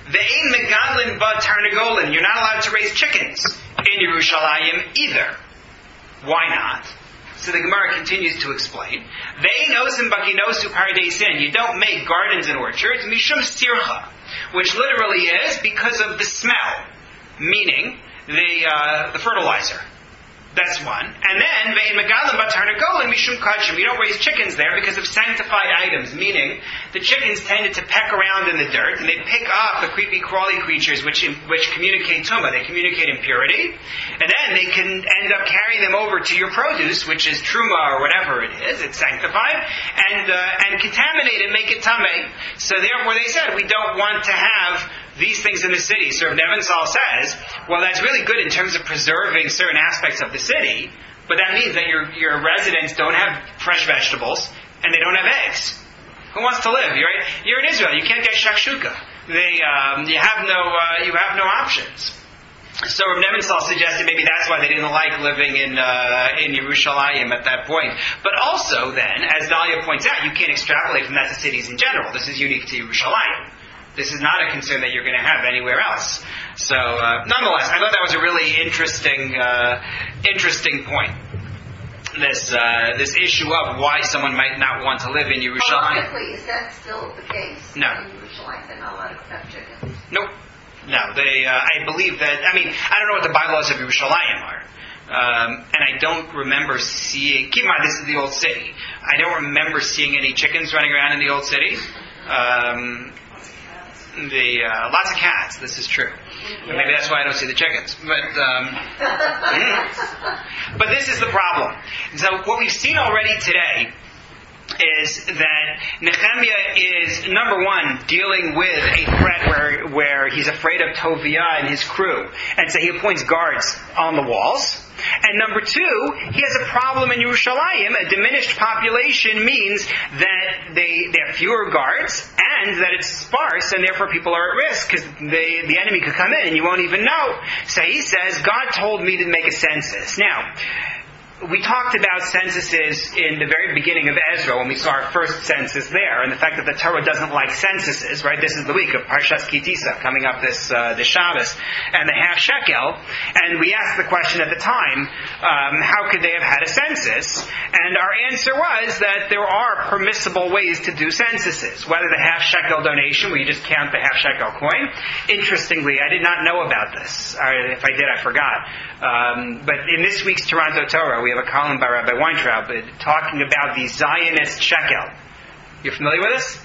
Ve'ein megadlin ba tarnagolin. You're not allowed to raise chickens in Yerushalayim either. Why not? So the Gemara continues to explain. Ve'ein osim bakinosu pardesin. You don't make gardens and orchards. Mishum sircha. Which literally is because of the smell. Meaning the uh, the fertilizer. That's one. And then, ve'in megalim batarnagolin mishum kachim. You don't raise chickens there because of sanctified items, meaning the chickens tended to peck around in the dirt and they pick up the creepy crawly creatures which which communicate tumah. They communicate impurity, and then they can end up carrying them over to your produce, which is truma or whatever it is. It's sanctified and uh, and contaminate it, make it tameh. So therefore, they said we don't want to have these things in the city. So Nevinsal says, well, that's really good in terms of preserving certain aspects of the city, but that means that your your residents don't have fresh vegetables and they don't have eggs. Who wants to live? You're, you're in Israel. You can't get shakshuka. They um, you have no uh, you have no options. So Rav Nevinsal suggested maybe that's why they didn't like living in uh, in Yerushalayim at that point. But also then, as Dahlia points out, you can't extrapolate from that to cities in general. This is unique to Yerushalayim. This is not a concern that you're going to have anywhere else. So, uh, nonetheless, I thought that was a really interesting, uh, interesting point. This uh, this issue of why someone might not want to live in Yerushalayim. Politically, is that still the case? No. In Yerushalayim, they're not allowed to have chickens. Nope. No, they. Uh, I believe that. I mean, I don't know what the bylaws of Yerushalayim are. Um, and I don't remember seeing. Keep in mind, this is the old city. I don't remember seeing any chickens running around in the old city. Um, The uh, lots of cats. This is true. But maybe that's why I don't see the chickens. But um, but this is the problem. So what we've seen already today is that Nehemiah is, number one, dealing with a threat where where he's afraid of Toviah and his crew, and so he appoints guards on the walls. And number two, he has a problem in Yerushalayim. A diminished population means that they, they have fewer guards and that it's sparse, and therefore people are at risk because the enemy could come in and you won't even know. So he says, God told me to make a census. Now, we talked about censuses in the very beginning of Ezra when we saw our first census there, and the fact that the Torah doesn't like censuses, right? This is the week of Parshas Kitisa coming up this uh, this Shabbos, and the half shekel. And we asked the question at the time, um, how could they have had a census? And our answer was that there are permissible ways to do censuses, whether the half shekel donation, where you just count the half shekel coin. Interestingly, I did not know about this. Or if I did, I forgot. Um, but in this week's Toronto Torah, we have a column by Rabbi Weintraub talking about the Zionist shekel. You're familiar with this?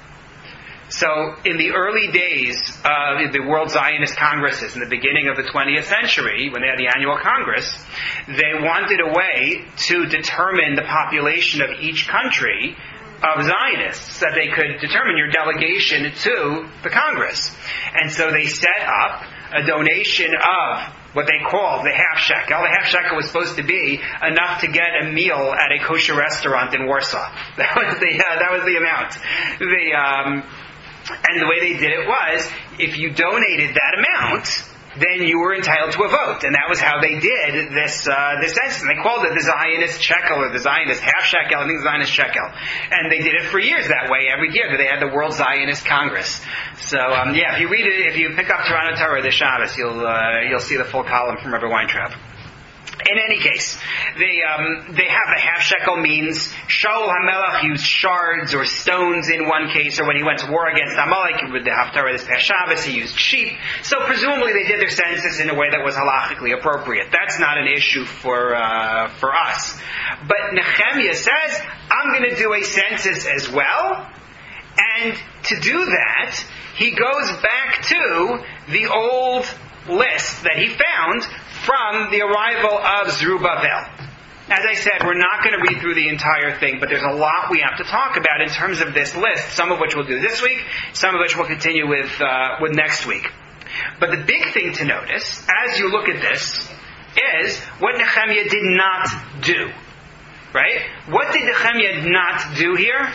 So, in the early days of the World Zionist Congresses, in the beginning of the twentieth century, when they had the annual Congress, they wanted a way to determine the population of each country of Zionists, that they could determine your delegation to the Congress. And so they set up a donation of what they call the half shekel. The half shekel was supposed to be enough to get a meal at a kosher restaurant in Warsaw. That was the uh, that was the amount. The um, and the way they did it was, if you donated that amount, then you were entitled to a vote, and that was how they did this uh, this census. And they called it the Zionist shekel or the Zionist half shekel. I think the Zionist shekel, and they did it for years that way. Every year that they had the World Zionist Congress. So um, yeah, if you read it, if you pick up Toronto Torah this Shabbos, you'll uh, you'll see the full column from Rabbi Weintraub. In any case, they um, they have the half shekel means Shaul HaMelech used shards or stones in one case, or when he went to war against Amalek with the Haftarah this past Shabbos, he used sheep. So presumably they did their census in a way that was halachically appropriate. That's not an issue for uh, for us. But Nehemiah says, I'm going to do a census as well. And to do that, he goes back to the old list that he found from the arrival of Zerubbabel. As I said, we're not going to read through the entire thing, but there's a lot we have to talk about in terms of this list, some of which we'll do this week, some of which we'll continue with uh, with next week. But the big thing to notice, as you look at this, is what Nehemiah did not do. Right? What did Nehemiah not do here?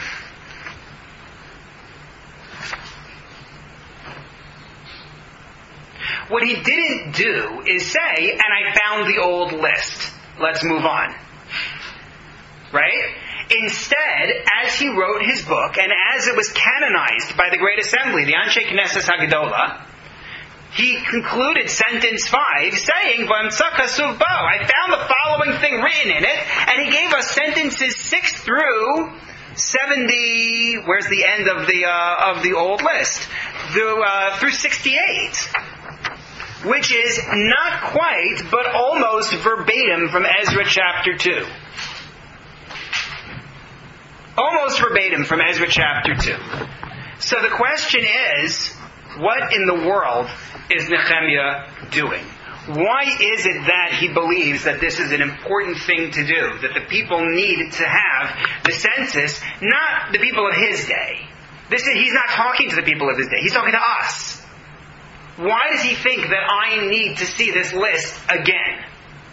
What he didn't do is say, and I found the old list. Let's move on. Right? Instead, as he wrote his book, and as it was canonized by the Great Assembly, the Anshe Knesset Hagdola, he concluded sentence five saying, I found the following thing written in it, and he gave us sentences six through seventy, where's the end of the uh, of the old list? Through, uh, through sixty-eight. Which is not quite, but almost verbatim from Ezra chapter two. Almost verbatim from Ezra chapter two. So the question is, what in the world is Nehemiah doing? Why is it that he believes that this is an important thing to do? That the people need to have the census, not the people of his day. This is, he's not talking to the people of his day. He's talking to us. Why does he think that I need to see this list again?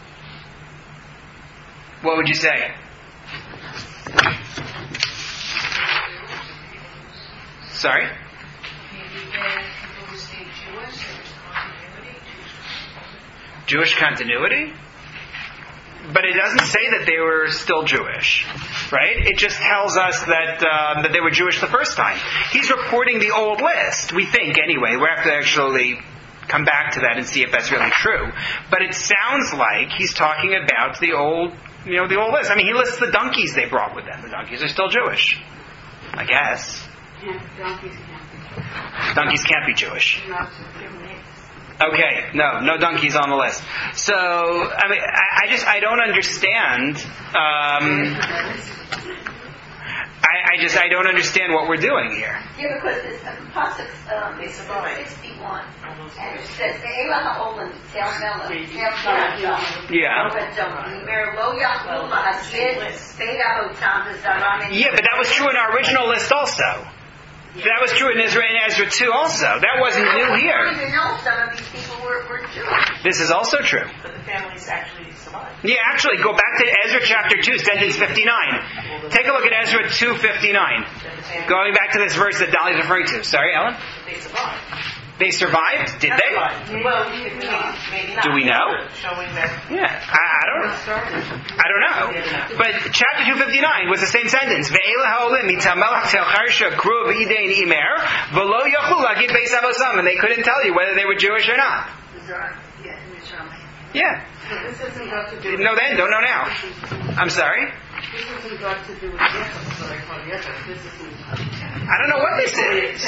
What would you say? Sorry? Jewish continuity? But it doesn't say that they were still Jewish, right? It just tells us that um, that they were Jewish the first time. He's reporting the old list, we think anyway. We have to actually come back to that and see if that's really true. But it sounds like he's talking about the old, you know, the old list. I mean, he lists the donkeys they brought with them. The donkeys are still Jewish, I guess. Yeah, donkeys can't be. Donkeys can't be Jewish. Not to give names. Okay, no, no donkeys on the list. So, I mean, I, I just, I don't understand. Um, I, I just, I don't understand what we're doing here. Yeah, because it's a pasuk, um, it's sixty-one, and it says, "Ve'ela ha'olam tel melech tel melech." Yeah. Yeah, but that was true in our original list also. That was true in Ezra and Ezra two also. That wasn't new here. I don't even know some of these people were, were Jewish. This is also true. But the families actually survived. Yeah, actually, go back to Ezra chapter two, sentence fifty-nine. Take a look at Ezra two fifty-nine. Going back to this verse that Dolly's referring to. Sorry, Ellen? They survived. They survived? Did they? Well, maybe not. Do we know? Showing that. Yeah, I, I don't I don't know. But chapter two fifty-nine was the same sentence. Ve'ela ha'olim mitamelach tel charsha kru v'idei imer v'lo yachlu lagid beis avosam. And they couldn't tell you whether they were Jewish or not. Yeah. This isn't got to do with... No then, don't know now. I'm sorry? This isn't got to do with Yechus, what I call Yechus. This isn't... I don't know what this is.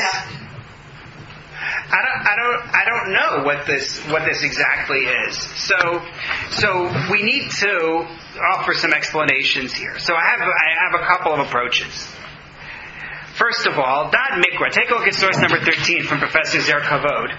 I don't, I don't, I don't know what this, what this exactly is. So, so we need to offer some explanations here. So I have, I have a couple of approaches. First of all, Dad Mikra. Take a look at source number thirteen from Professor Zer Kavod.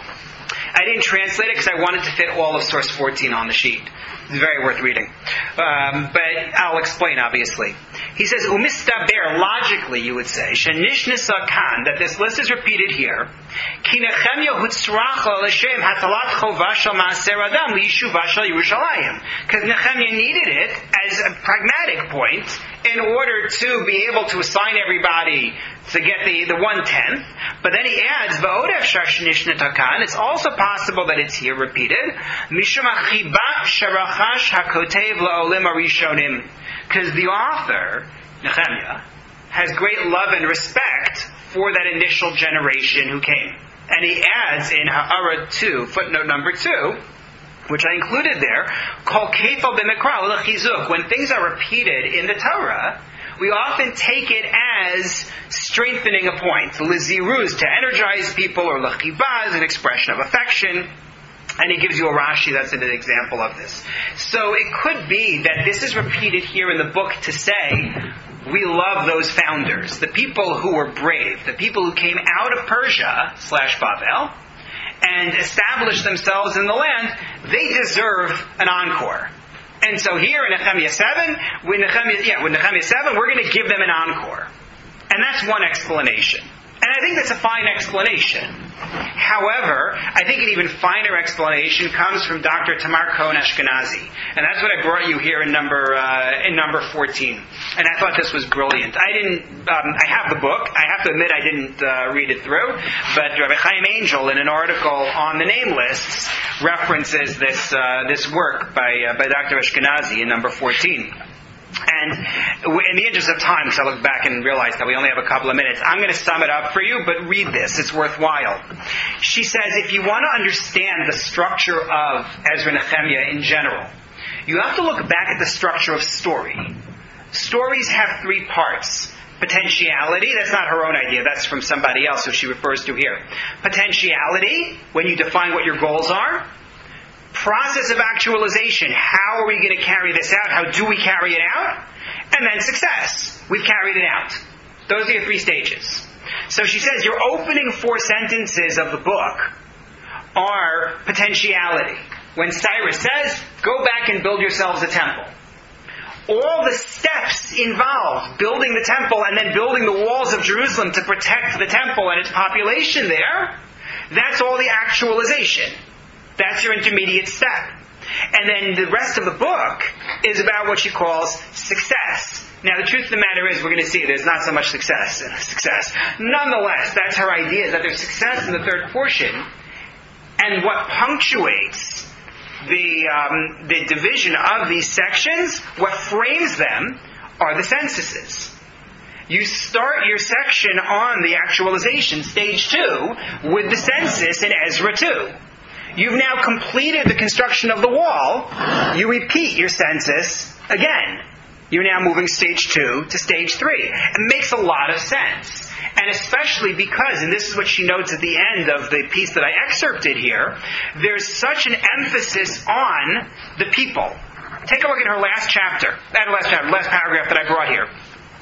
I didn't translate it because I wanted to fit all of source fourteen on the sheet. It's very worth reading. Um, but I'll explain, obviously. He says, Umistaber, logically you would say, Shanishnis Kan, that this list is repeated here, Ki Nehemia hutzracha l'shem hatalat chova shel ma'aser adam liyishuva shel Yerushalayim. Because Nehemia needed it as a pragmatic point in order to be able to assign everybody to get the, the one-tenth. But then he adds, V'odev shashnishnet hakan, it's also possible that it's here repeated, Mishum achiba sharachash hakotev la'olim arishonim. Because the author, Nehemiah, has great love and respect for that initial generation who came. And he adds in Ha'ara two, footnote number two, which I included there, called Kefal b'mikra l'chizuk. When things are repeated in the Torah, we often take it as strengthening a point. L'ziruz, to energize people, or l'chiba, as an expression of affection. And he gives you a Rashi that's an example of this. So it could be that this is repeated here in the book to say, we love those founders, the people who were brave, the people who came out of Persia slash Babel and established themselves in the land. They deserve an encore. And so here in Nehemiah seven, with Nehemiah, yeah, with Nehemiah seven, we're going to give them an encore. And that's one explanation. And I think that's a fine explanation. However, I think an even finer explanation comes from Doctor Tamar Cohen Ashkenazi, and that's what I brought you here in number uh, in number fourteen. And I thought this was brilliant. I didn't. Um, I have the book. I have to admit I didn't uh, read it through, but Rabbi Chaim Angel, in an article on the name lists, references this uh, this work by uh, by Doctor Ashkenazi in number fourteen. And in the interest of time, because I look back and realize that we only have a couple of minutes, I'm going to sum it up for you, but read this. It's worthwhile. She says, if you want to understand the structure of Ezra Nehemiah in general, you have to look back at the structure of story. Stories have three parts. Potentiality, that's not her own idea, that's from somebody else who she refers to here. Potentiality, when you define what your goals are. Process of actualization, how are we going to carry this out? How do we carry it out? And then success. We've carried it out. Those are your three stages. So she says your opening four sentences of the book are potentiality. When Cyrus says, go back and build yourselves a temple. All the steps involved, building the temple and then building the walls of Jerusalem to protect the temple and its population there, that's all the actualization. That's your intermediate step. And then the rest of the book is about what she calls success. Now, the truth of the matter is, we're going to see there's not so much success in success. Nonetheless, that's her idea, is that there's success in the third portion, and what punctuates the um, the division of these sections, what frames them, are the censuses. You start your section on the actualization, stage two, with the census in Ezra two. You've now completed the construction of the wall. You repeat your census again. You're now moving stage two to stage three. It makes a lot of sense. And especially because, and this is what she notes at the end of the piece that I excerpted here, there's such an emphasis on the people. Take a look at her last chapter, that last chapter, last paragraph that I brought here.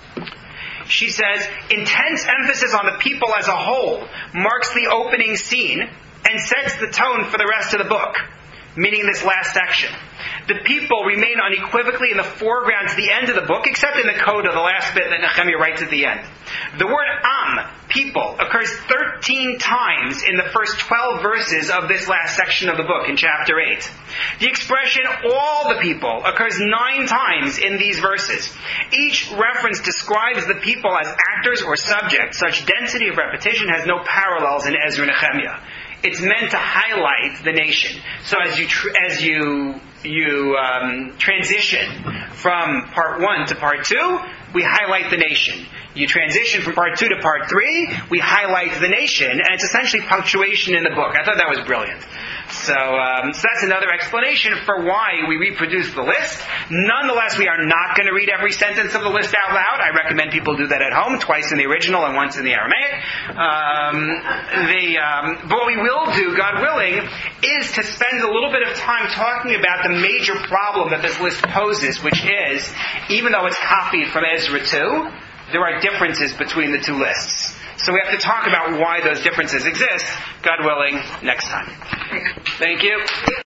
She says, intense emphasis on the people as a whole marks the opening scene and sets the tone for the rest of the book, meaning this last section. The people remain unequivocally in the foreground to the end of the book, except in the coda, the last bit that Nehemiah writes at the end. The word am, people, occurs thirteen times in the first twelve verses of this last section of the book in chapter eight. The expression all the people occurs nine times in these verses. Each reference describes the people as actors or subjects. Such density of repetition has no parallels in Ezra and Nehemiah. It's meant to highlight the nation. So as you tr- as you you um, transition from part one to part two, we highlight the nation. You transition from part two to part three, we highlight the nation, and it's essentially punctuation in the book. I thought that was brilliant. So, um, so that's another explanation for why we reproduce the list. Nonetheless, we are not going to read every sentence of the list out loud. I recommend people do that at home, twice in the original and once in the Aramaic. Um, the, um, but what we will do, God willing, is to spend a little bit of time talking about the major problem that this list poses, which is, even though it's copied from Ezra two, there are differences between the two lists. So we have to talk about why those differences exist, God willing, next time. Thank you.